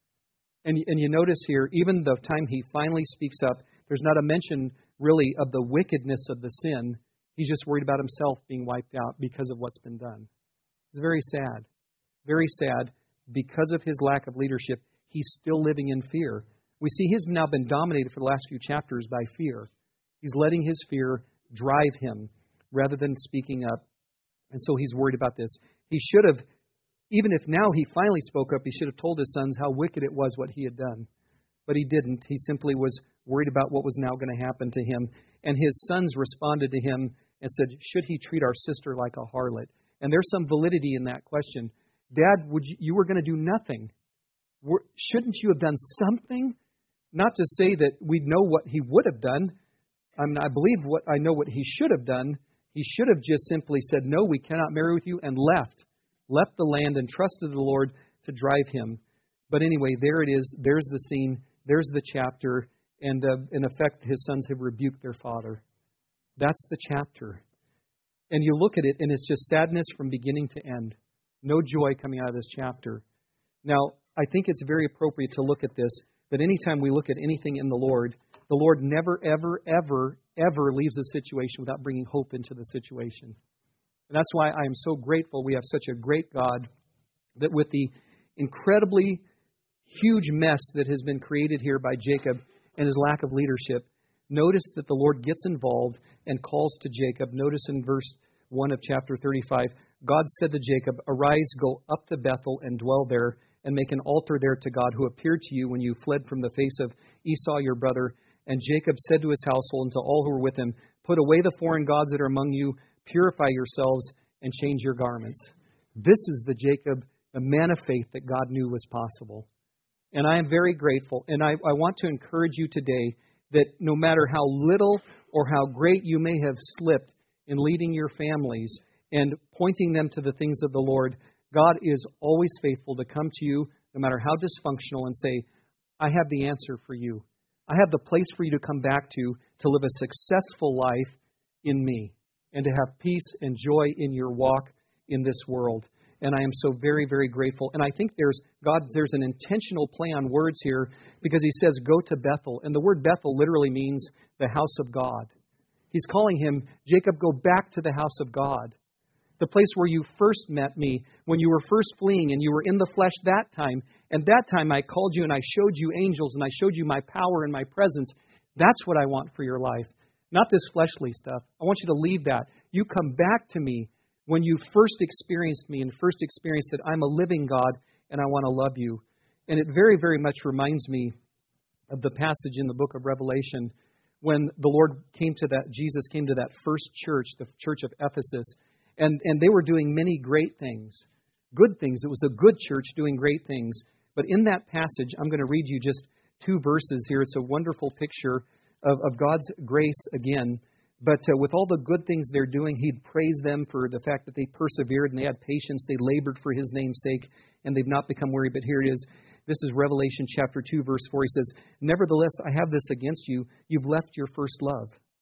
And, and you notice here, even the time he finally speaks up, there's not a mention really of the wickedness of the sin. He's just worried about himself being wiped out because of what's been done. It's very sad. Very sad. Because of his lack of leadership, he's still living in fear. We see he's now been dominated for the last few chapters by fear. He's letting his fear drive him rather than speaking up. And so he's worried about this. He should have, even if now he finally spoke up, he should have told his sons how wicked it was what he had done. But he didn't. He simply was worried about what was now going to happen to him. And his sons responded to him and said, "Should he treat our sister like a harlot?" And there's some validity in that question. Dad, would you, you were going to do nothing. Were, shouldn't you have done something? Not to say that we know what he would have done. I mean, I believe what I know what he should have done. He should have just simply said, "No, we cannot marry with you," and left. Left the land and trusted the Lord to drive him. But anyway, there it is. There's the scene. There's the chapter. And uh, in effect, his sons have rebuked their father. That's the chapter. And you look at it, and it's just sadness from beginning to end. No joy coming out of this chapter. Now, I think it's very appropriate to look at this, that anytime we look at anything in the Lord, the Lord never, ever, ever, ever leaves a situation without bringing hope into the situation. And that's why I am so grateful we have such a great God that with the incredibly huge mess that has been created here by Jacob and his lack of leadership, notice that the Lord gets involved and calls to Jacob. Notice in verse one of chapter thirty-five, God said to Jacob, "Arise, go up to Bethel and dwell there, and make an altar there to God who appeared to you when you fled from the face of Esau your brother." And Jacob said to his household and to all who were with him, "Put away the foreign gods that are among you, purify yourselves, and change your garments." This is the Jacob, the man of faith that God knew was possible. And I am very grateful. And I, I want to encourage you today that no matter how little or how great you may have slipped in leading your families and pointing them to the things of the Lord, God is always faithful to come to you, no matter how dysfunctional, and say, "I have the answer for you. I have the place for you to come back to, to live a successful life in me, and to have peace and joy in your walk in this world." And I am so very, very grateful. And I think there's God, there's an intentional play on words here, because he says, "Go to Bethel." And the word Bethel literally means the house of God. He's calling him, Jacob, go back to the house of God. The place where you first met me, when you were first fleeing and you were in the flesh that time. And that time I called you and I showed you angels and I showed you my power and my presence. That's what I want for your life. Not this fleshly stuff. I want you to leave that. You come back to me when you first experienced me and first experienced that I'm a living God and I want to love you. And it very, very much reminds me of the passage in the book of Revelation when the Lord came to that, Jesus came to that first church, the church of Ephesus, and, and they were doing many great things, good things. It was a good church doing great things. But in that passage, I'm going to read you just two verses here. It's a wonderful picture of, of God's grace again. But uh, with all the good things they're doing, he'd praise them for the fact that they persevered and they had patience. They labored for his name's sake, and they've not become weary. But here it is. This is Revelation chapter two, verse four. He says, "Nevertheless, I have this against you. You've left your first love."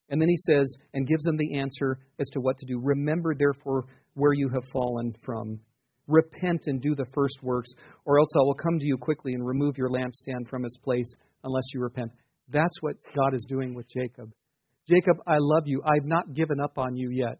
And then he says, and gives them the answer as to what to do. Remember, therefore, where you have fallen from. Repent and do the first works, or else I will come to you quickly and remove your lampstand from its place unless you repent. That's what God is doing with Jacob. Jacob, I love you. I've not given up on you yet.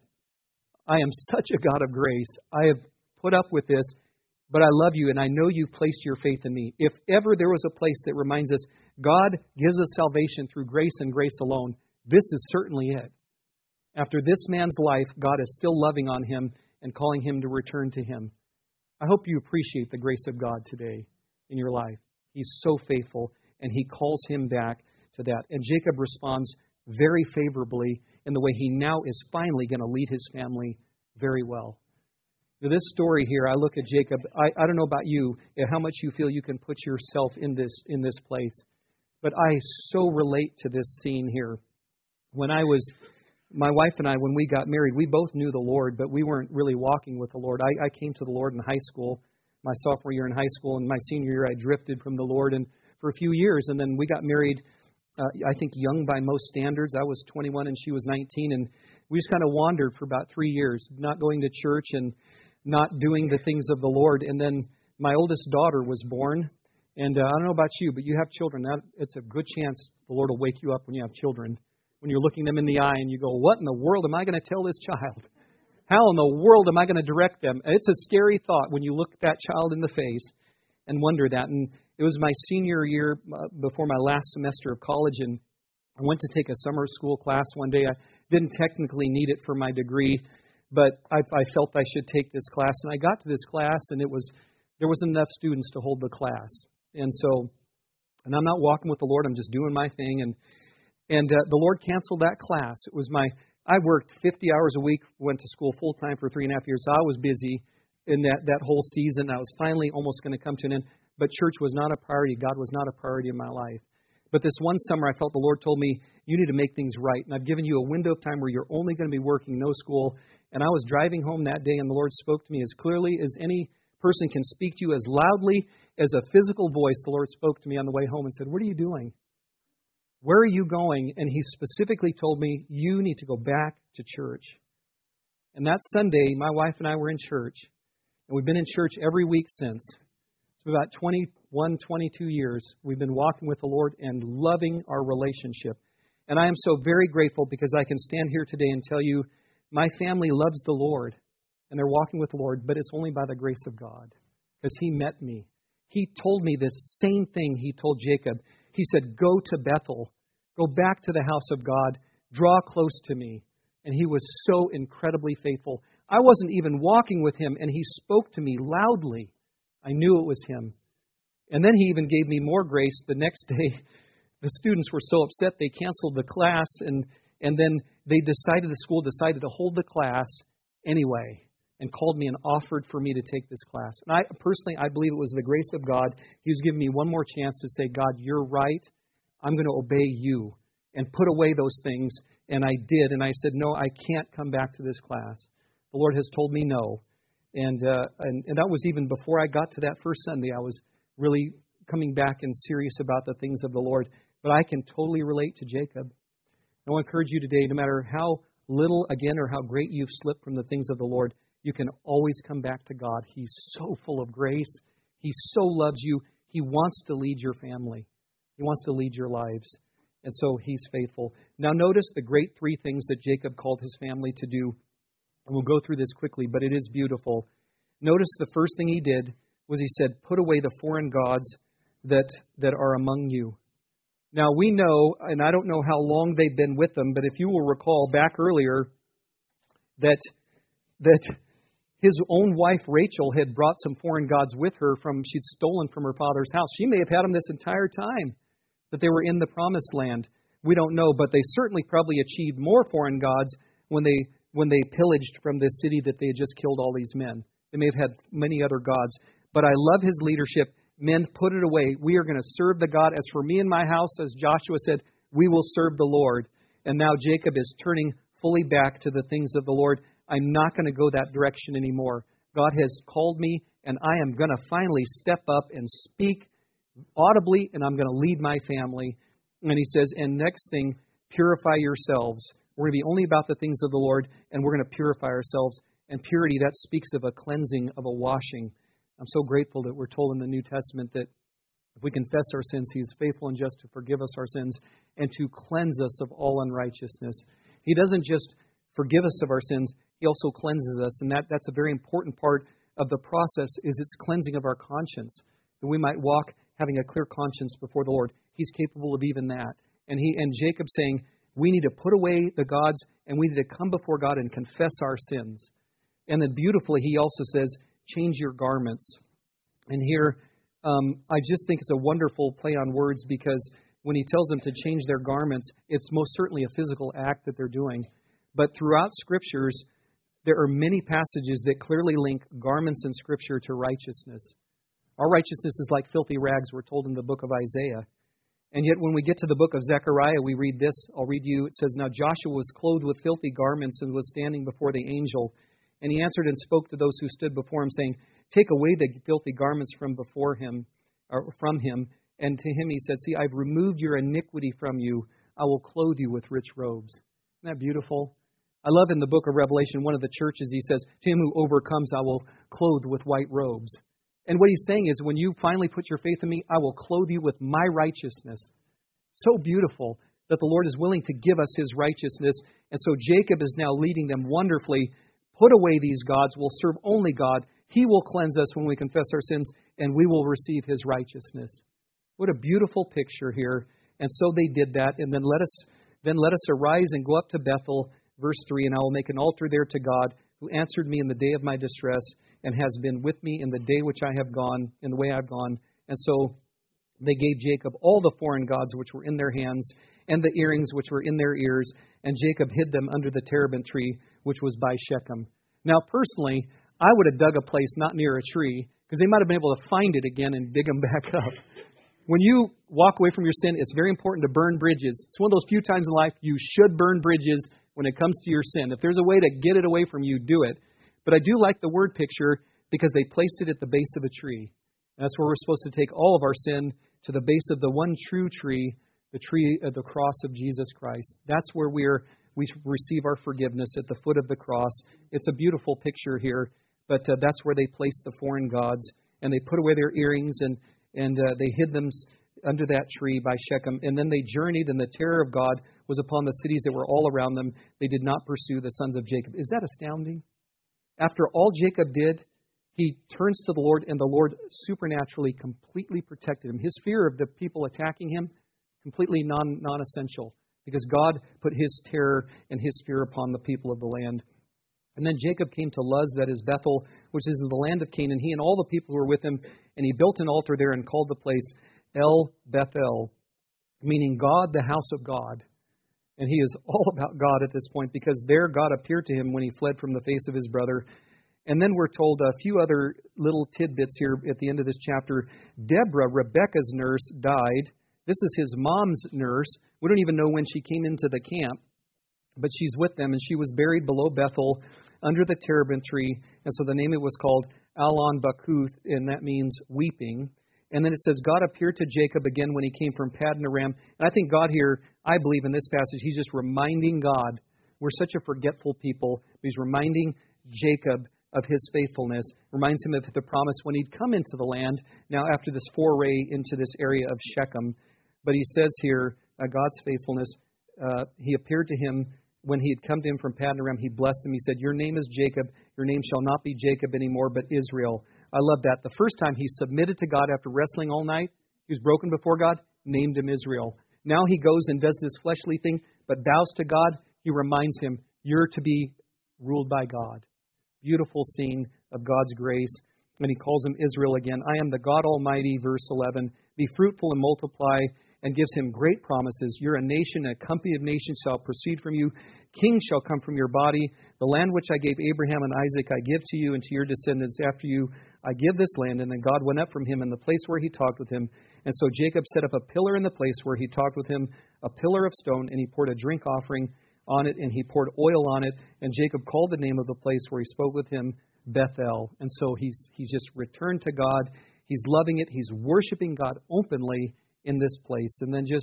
I am such a God of grace. I have put up with this, but I love you, and I know you've placed your faith in me. If ever there was a place that reminds us God gives us salvation through grace and grace alone, this is certainly it. After this man's life, God is still loving on him and calling him to return to him. I hope you appreciate the grace of God today in your life. He's so faithful, and he calls him back to that. And Jacob responds very favorably in the way he now is finally going to lead his family very well. Now, this story here, I look at Jacob. I, I don't know about you, how much you feel you can put yourself in this in this place, but I so relate to this scene here. When I was, my wife and I, when we got married, we both knew the Lord, but we weren't really walking with the Lord. I, I came to the Lord in high school, my sophomore year in high school, and my senior year I drifted from the Lord and for a few years, and then we got married, uh, I think young by most standards. I was twenty-one and she was nineteen, and we just kind of wandered for about three years, not going to church and not doing the things of the Lord. And then my oldest daughter was born, and uh, I don't know about you, but you have children. That, it's a good chance the Lord will wake you up when you have children. When you're looking them in the eye and you go, what in the world am I going to tell this child? How in the world am I going to direct them? It's a scary thought when you look that child in the face and wonder that. And it was my senior year uh, before my last semester of college, and I went to take a summer school class one day. I didn't technically need it for my degree, but I, I felt I should take this class. And I got to this class, and it was there wasn't enough students to hold the class. And so, and I'm not walking with the Lord. I'm just doing my thing. And And uh, the Lord canceled that class. It was my, I worked fifty hours a week, went to school full time for three and a half years. So I was busy in that, that whole season. I was finally almost going to come to an end. But church was not a priority. God was not a priority in my life. But this one summer, I felt the Lord told me, you need to make things right. And I've given you a window of time where you're only going to be working, no school. And I was driving home that day, and the Lord spoke to me as clearly as any person can speak to you, as loudly as a physical voice. The Lord spoke to me on the way home and said, what are you doing? Where are you going? And he specifically told me, you need to go back to church. And that Sunday, my wife and I were in church. And we've been in church every week since. It's been about twenty-one, twenty-two years. We've been walking with the Lord and loving our relationship. And I am so very grateful because I can stand here today and tell you, my family loves the Lord. And they're walking with the Lord, but it's only by the grace of God. Because he met me. He told me this same thing he told Jacob. He said, go to Bethel, go back to the house of God, draw close to me. And he was so incredibly faithful. I wasn't even walking with him, and he spoke to me loudly. I knew it was him. And then he even gave me more grace. The next day, the students were so upset, they canceled the class, and, and then they decided, the school decided to hold the class anyway, and called me and offered for me to take this class. And I personally, I believe it was the grace of God. He was giving me one more chance to say, God, you're right. I'm going to obey you and put away those things. And I did. And I said, no, I can't come back to this class. The Lord has told me no. And, uh, and, and that was even before I got to that first Sunday. I was really coming back and serious about the things of the Lord. But I can totally relate to Jacob. I want to encourage you today, no matter how little, again, or how great you've slipped from the things of the Lord, you can always come back to God. He's so full of grace. He so loves you. He wants to lead your family. He wants to lead your lives. And so he's faithful. Now notice the great three things that Jacob called his family to do. And we'll go through this quickly, but it is beautiful. Notice the first thing he did was he said, put away the foreign gods that, that are among you. Now we know, and I don't know how long they've been with them, but if you will recall back earlier that that his own wife, Rachel, had brought some foreign gods with her from, she'd stolen from her father's house. She may have had them this entire time that they were in the promised land. We don't know, but they certainly probably achieved more foreign gods when they when they pillaged from this city that they had just killed all these men. They may have had many other gods. But I love his leadership. Men, put it away. We are going to serve the God. As for me and my house, as Joshua said, we will serve the Lord. And now Jacob is turning fully back to the things of the Lord. I'm not going to go that direction anymore. God has called me, and I am going to finally step up and speak audibly, and I'm going to lead my family. And he says, and next thing, purify yourselves. We're going to be only about the things of the Lord, and we're going to purify ourselves. And purity, that speaks of a cleansing, of a washing. I'm so grateful that we're told in the New Testament that if we confess our sins, He is faithful and just to forgive us our sins and to cleanse us of all unrighteousness. He doesn't just forgive us of our sins, He also cleanses us. And that, that's a very important part of the process, is its cleansing of our conscience, that we might walk having a clear conscience before the Lord. He's capable of even that. And he and Jacob saying, we need to put away the gods and we need to come before God and confess our sins. And then beautifully, he also says, change your garments. And here, um, I just think it's a wonderful play on words, because when he tells them to change their garments, it's most certainly a physical act that they're doing. But throughout Scriptures, there are many passages that clearly link garments in Scripture to righteousness. Our righteousness is like filthy rags, we're told in the book of Isaiah. And yet when we get to the book of Zechariah, we read this. I'll read you. It says, now Joshua was clothed with filthy garments and was standing before the angel. And he answered and spoke to those who stood before him, saying, take away the filthy garments from before him, or from him. And to him he said, see, I've removed your iniquity from you. I will clothe you with rich robes. Isn't that beautiful? I love in the book of Revelation, one of the churches, he says, to him who overcomes, I will clothe with white robes. And what he's saying is, when you finally put your faith in me, I will clothe you with my righteousness. So beautiful that the Lord is willing to give us His righteousness. And so Jacob is now leading them wonderfully. Put away these gods. We'll serve only God. He will cleanse us when we confess our sins, and we will receive His righteousness. What a beautiful picture here. And so they did that. And then let us, then let us arise and go up to Bethel. Verse three, and I will make an altar there to God, who answered me in the day of my distress, and has been with me in the day which I have gone, in the way I've gone. And so they gave Jacob all the foreign gods which were in their hands, and the earrings which were in their ears, and Jacob hid them under the terebinth tree, which was by Shechem. Now, personally, I would have dug a place not near a tree, because they might have been able to find it again and dig them back up. When you walk away from your sin, it's very important to burn bridges. It's one of those few times in life you should burn bridges when it comes to your sin. If there's a way to get it away from you, do it. But I do like the word picture, because they placed it at the base of a tree. And that's where we're supposed to take all of our sin, to the base of the one true tree, the tree of the cross of Jesus Christ. That's where we're we receive our forgiveness, at the foot of the cross. It's a beautiful picture here, but uh, that's where they placed the foreign gods, and they put away their earrings, and and uh, they hid them under that tree by Shechem. And then they journeyed, and the terror of God was upon the cities that were all around them. They did not pursue the sons of Jacob. Is that astounding? After all Jacob did, he turns to the Lord, and the Lord supernaturally, completely protected him. His fear of the people attacking him, completely non, non-essential, because God put His terror and His fear upon the people of the land. And then Jacob came to Luz, that is Bethel, which is in the land of Canaan, he and all the people who were with him, and he built an altar there and called the place El Bethel, meaning God, the house of God. And he is all about God at this point, because there God appeared to him when he fled from the face of his brother. And then we're told a few other little tidbits here at the end of this chapter. Deborah, Rebekah's nurse, died. This is his mom's nurse. We don't even know when she came into the camp, but she's with them, and she was buried below Bethel under the terebinth tree. And so the name it was called Allon Bakuth, and that means weeping. And then it says, God appeared to Jacob again when he came from Paddan Aram. And I think God here, I believe in this passage, He's just reminding God. We're such a forgetful people. He's reminding Jacob of His faithfulness, reminds him of the promise when he'd come into the land, now after this foray into this area of Shechem. But he says here, uh, God's faithfulness, uh, He appeared to him when he had come to him from Paddan Aram. He blessed him. He said, your name is Jacob. Your name shall not be Jacob anymore, but Israel. I love that. The first time he submitted to God after wrestling all night, he was broken before God, named him Israel. Now he goes and does this fleshly thing, but bows to God. He reminds him, you're to be ruled by God. Beautiful scene of God's grace. And he calls him Israel again. I am the God Almighty, verse eleven. Be fruitful and multiply, and gives him great promises. You're a nation, a company of nations shall proceed from you. Kings shall come from your body. The land which I gave Abraham and Isaac I give to you and to your descendants after you. I give this land. And then God went up from him in the place where he talked with him. And so Jacob set up a pillar in the place where he talked with him, a pillar of stone, and he poured a drink offering on it, and he poured oil on it. And Jacob called the name of the place where he spoke with him Bethel. And so he's he's just returned to God. He's loving it. He's worshiping God openly in this place. And then just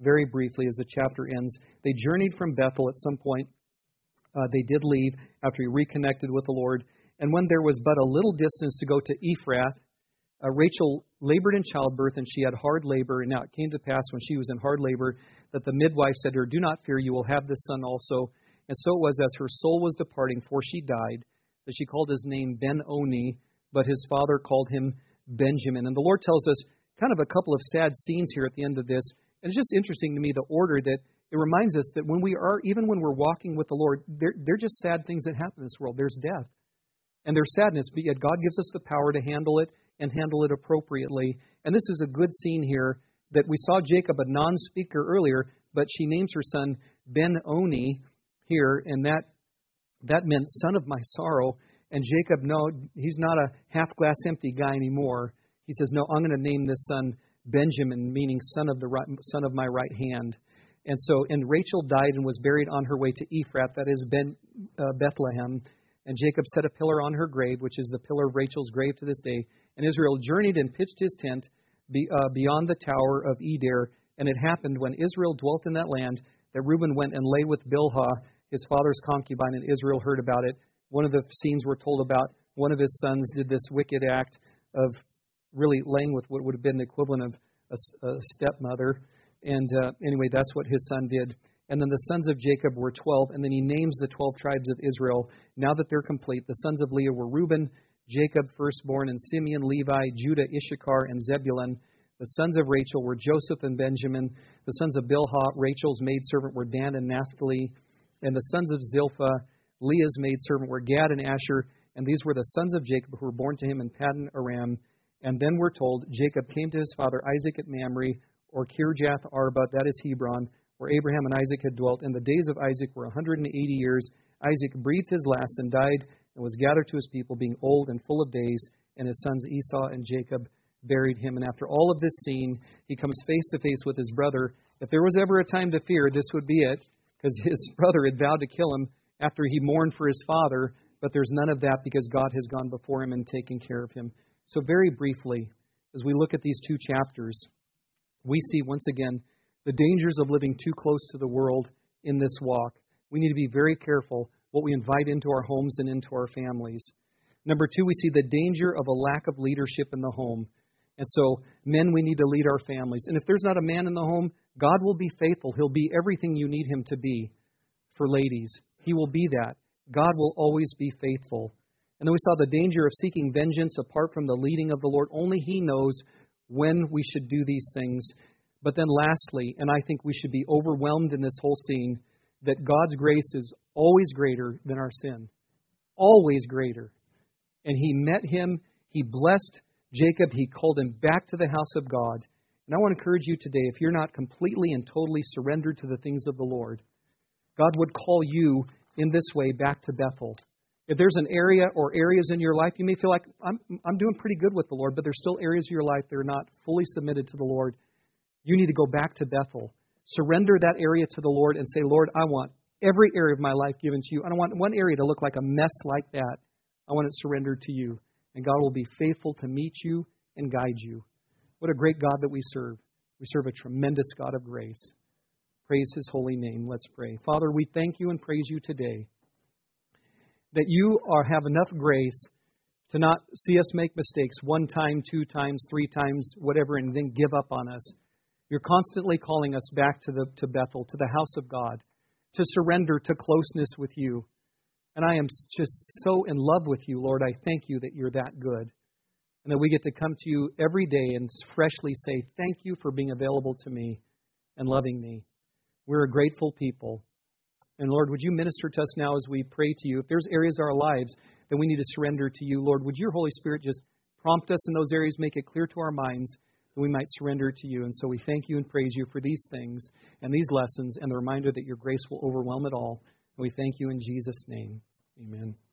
very briefly as the chapter ends. They journeyed from Bethel at some point. Uh, they did leave after he reconnected with the Lord. And when there was but a little distance to go to Ephrath, uh, Rachel labored in childbirth, and she had hard labor. And now it came to pass when she was in hard labor that the midwife said to her, "Do not fear, you will have this son also." And so it was, as her soul was departing, for she died, that she called his name Ben-Oni, but his father called him Benjamin. And the Lord tells us kind of a couple of sad scenes here at the end of this. And it's just interesting to me, the order that it reminds us that when we are, even when we're walking with the Lord, they're, they're just sad things that happen in this world. There's death and there's sadness, but yet God gives us the power to handle it and handle it appropriately. And this is a good scene here that we saw Jacob, a non-speaker earlier, but she names her son Ben-Oni here, and that that meant son of my sorrow. And Jacob, no, he's not a half-glass empty guy anymore. He says, no, I'm going to name this son Benjamin, meaning son of the right, son of my right hand. And so, and Rachel died and was buried on her way to Ephrath, that is Ben, uh, Bethlehem. And Jacob set a pillar on her grave, which is the pillar of Rachel's grave to this day. And Israel journeyed and pitched his tent be, uh, beyond the tower of Eder. And it happened when Israel dwelt in that land that Reuben went and lay with Bilhah, his father's concubine, and Israel heard about it. One of the scenes we're told about, one of his sons did this wicked act of really laying with what would have been the equivalent of a, a stepmother. And uh, anyway, that's what his son did. And then the sons of Jacob were twelve, and then he names the twelve tribes of Israel. Now that they're complete, the sons of Leah were Reuben, Jacob, firstborn, and Simeon, Levi, Judah, Issachar, and Zebulun. The sons of Rachel were Joseph and Benjamin. The sons of Bilhah, Rachel's maidservant, were Dan and Naphtali. And the sons of Zilpah, Leah's maidservant, were Gad and Asher. And these were the sons of Jacob who were born to him in Paddan Aram. And then we're told, Jacob came to his father Isaac at Mamre, or Kirjath Arba, that is Hebron, where Abraham and Isaac had dwelt. And the days of Isaac were one hundred eighty years. Isaac breathed his last and died, and was gathered to his people, being old and full of days. And his sons Esau and Jacob buried him. And after all of this scene, he comes face to face with his brother. If there was ever a time to fear, this would be it, because his brother had vowed to kill him after he mourned for his father. But there's none of that because God has gone before him and taken care of him. So very briefly, as we look at these two chapters, we see once again the dangers of living too close to the world in this walk. We need to be very careful what we invite into our homes and into our families. Number two, we see the danger of a lack of leadership in the home. And so, men, we need to lead our families. And if there's not a man in the home, God will be faithful. He'll be everything you need him to be. For ladies, he will be that. God will always be faithful. And then we saw the danger of seeking vengeance apart from the leading of the Lord. Only he knows when we should do these things. But then lastly, and I think we should be overwhelmed in this whole scene, that God's grace is always greater than our sin. Always greater. And he met him, he blessed Jacob, he called him back to the house of God. And I want to encourage you today, if you're not completely and totally surrendered to the things of the Lord, God would call you in this way back to Bethel. If there's an area or areas in your life, you may feel like, I'm, I'm doing pretty good with the Lord, but there's still areas of your life that are not fully submitted to the Lord. You need to go back to Bethel. Surrender that area to the Lord and say, Lord, I want every area of my life given to you. I don't want one area to look like a mess like that. I want it surrendered to you. And God will be faithful to meet you and guide you. What a great God that we serve. We serve a tremendous God of grace. Praise his holy name. Let's pray. Father, we thank you and praise you today that you are have enough grace to not see us make mistakes one time, two times, three times, whatever, and then give up on us. You're constantly calling us back to the to Bethel, to the house of God, to surrender to closeness with you. And I am just so in love with you, Lord. I thank you that you're that good. And that we get to come to you every day and freshly say, thank you for being available to me and loving me. We're a grateful people. And Lord, would you minister to us now as we pray to you? If there's areas of our lives that we need to surrender to you, Lord, would your Holy Spirit just prompt us in those areas, make it clear to our minds that we might surrender to you. And so we thank you and praise you for these things and these lessons and the reminder that your grace will overwhelm it all. And we thank you in Jesus' name. Amen.